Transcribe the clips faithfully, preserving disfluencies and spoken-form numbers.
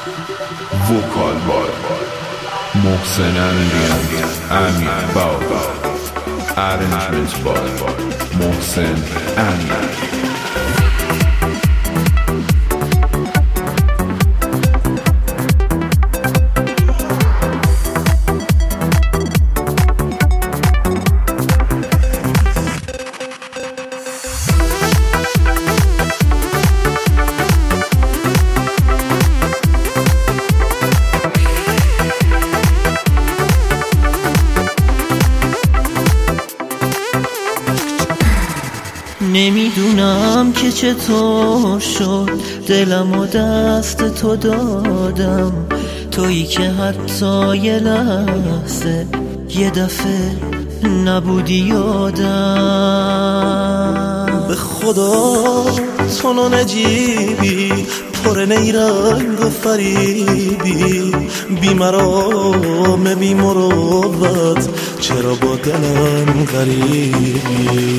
وکال بای محسن امیریان امیر بابا ارنجمنت بای محسن امیر. نمیدونم که چطور شد دلم و دست تو دادم، تویی که حتی یه لحظه یه دفعه نبودی یادم. به خدا تو نو نجیبی پر نیرنگ و فریبی، بی مرام بی مروت چرا با دلم غریبی.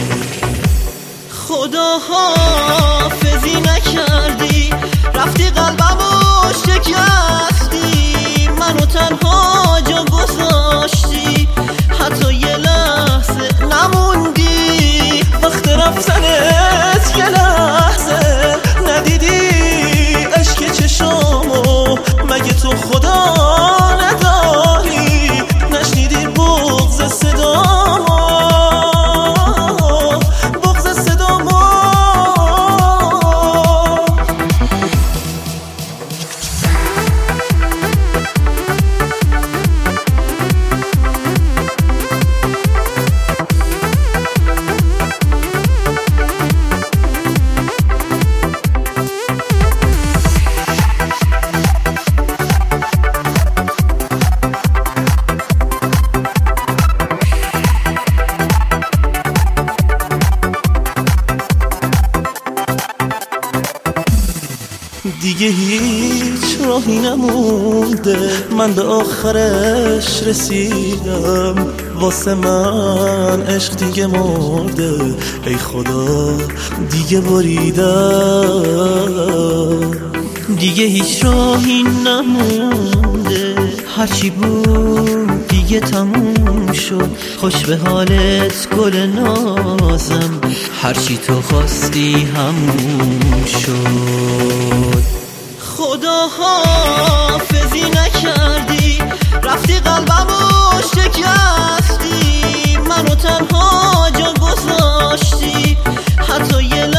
خدا حافظی نکردی رفتی قلبمو شکستی، منو تنها جا گذاشتی حتی یه لحظه نموندی. وقت رفتنت یه لحظه ندیدی اشک چشامو، مگه تو خدا نداری نشنیدی بغض صدامو. دیگه هیچ راهی نمونده، من به آخرش رسیدم، واسه من عشق دیگه مرده، ای خدا دیگه بریدم. دیگه هیچ راهی نمونده، هرچی بود دیگه تموم شد، خوش به حالت گل نازم، هرچی تو خواستی همون شد. خدا حافظی نکردی رفتی قلبمو شکستی، منو تنها جا گذاشتی حتی یه